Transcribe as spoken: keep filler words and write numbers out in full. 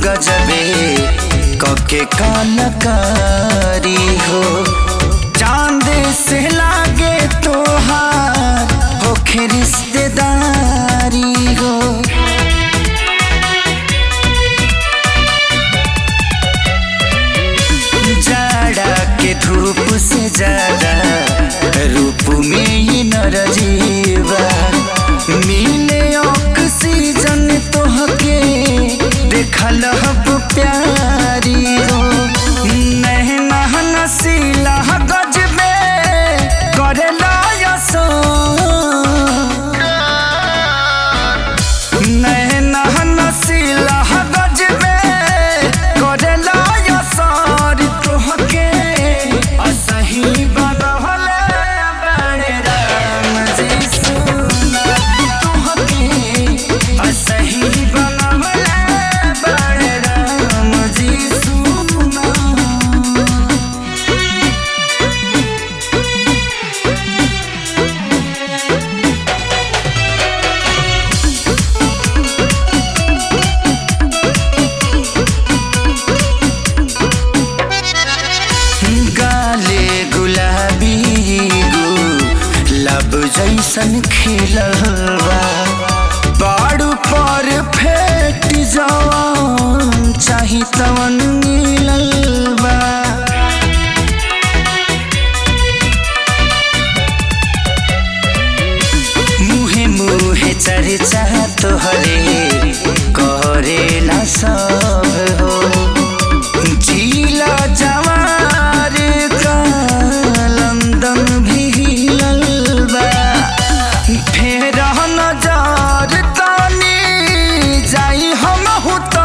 गजबे कके कलाकारी हो। चांद से लागे तोहार होखे रिश्तेदारी हो। जाड़ा के धूप से ज्यादा रूप में ही नरजीवा मिले ऑक्सीजन तोहके देखल हब प्यारी हो। नैना नसीला गजबे करेला यसो। नैना नसीला गजबे करेला यसर तोहके असही बनहले बड़े राम जी सुना। तोहके असही बनहले बड़े राम जी सुना। गाले गुलाबी गुलाब जैसन खिलवा बाड़ू पर फेट जवान चाही तवन मिलल बा। मुहे मुहे चर्चा तोहरे करेला सब हो। जिला जवार का लंदन भी हिलल बा। फेर नजर तानी जाई हम हुत